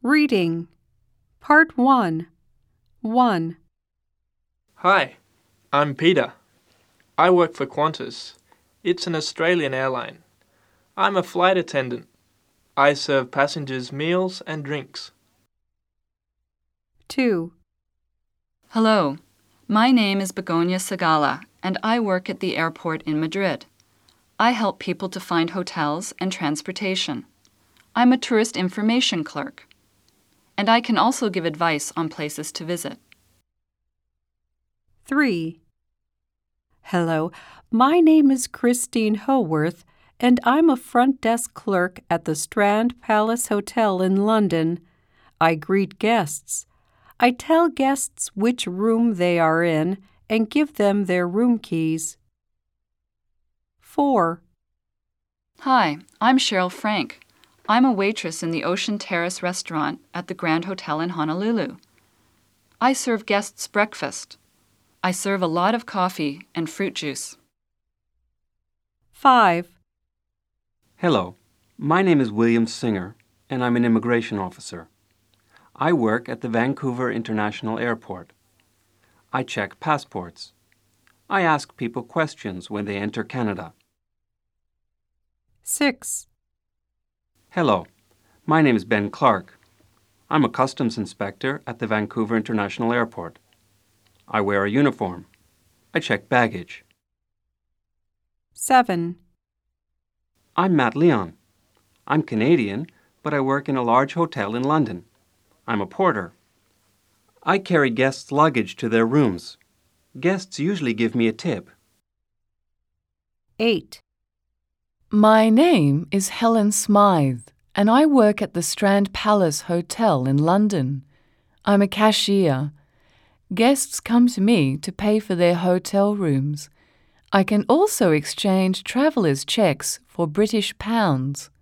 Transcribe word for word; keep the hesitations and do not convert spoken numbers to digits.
Reading Part one. one. Hi, I'm Peter. I work for Qantas. It's an Australian airline. I'm a flight attendant. I serve passengers meals and drinks. two. Hello, my name is Begonia Sagala, and I work at the airport in Madrid. I help people to find hotels and transportation. I'm a tourist information clerk, and I can also give advice on places to visit. three. Hello, my name is Christine Howarth, and I'm a front desk clerk at the Strand Palace Hotel in London. I greet guests. I tell guests which room they are in and give them their room keys. four. Hi, I'm Cheryl Frank. I'm a waitress in the Ocean Terrace restaurant at the Grand Hotel in Honolulu. I serve guests breakfast. I serve a lot of coffee and fruit juice. five. Hello, my name is William Singer, and I'm an immigration officer. I work at the Vancouver International Airport. I check passports. I ask people questions when they enter Canada. six. Hello, my name is Ben Clark. I'm a customs inspector at the Vancouver International Airport. I wear a uniform. I check baggage. seven. I'm Matt Leon. I'm Canadian, but I work in a large hotel in London. I'm a porter. I carry guests' luggage to their rooms. Guests usually give me a tip. eight. My name is Helen Smythe, and I work at the Strand Palace Hotel in London. I'm a cashier. Guests come to me to pay for their hotel rooms. I can also exchange travellers' cheques for British pounds.